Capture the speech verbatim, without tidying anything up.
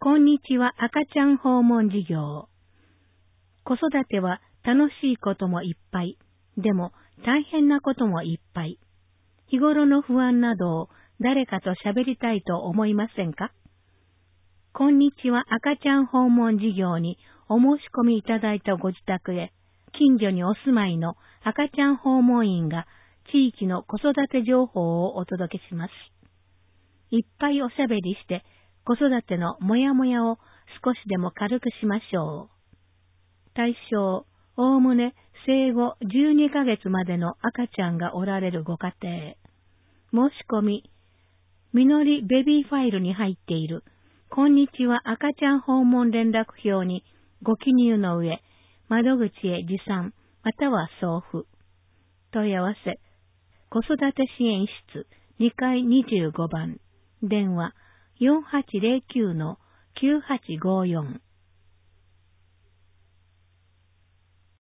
こんにちは赤ちゃん訪問事業。子育ては楽しいこともいっぱい、でも大変なこともいっぱい。日頃の不安などを誰かと喋りたいと思いませんか？こんにちは赤ちゃん訪問事業にお申し込みいただいたご自宅へ、近所にお住まいの赤ちゃん訪問員が地域の子育て情報をお届けします。いっぱいおしゃべりして子育てのもやもやを少しでも軽くしましょう。対象、おおむね生後じゅうにかげつまでの赤ちゃんがおられるご家庭。申し込み、みのりベビーファイルに入っている、こんにちは赤ちゃん訪問連絡票にご記入の上、窓口へ持参または送付。問い合わせ、子育て支援室にかいにじゅうごばん、電話 よんはちゼロきゅうのきゅうはちごよん。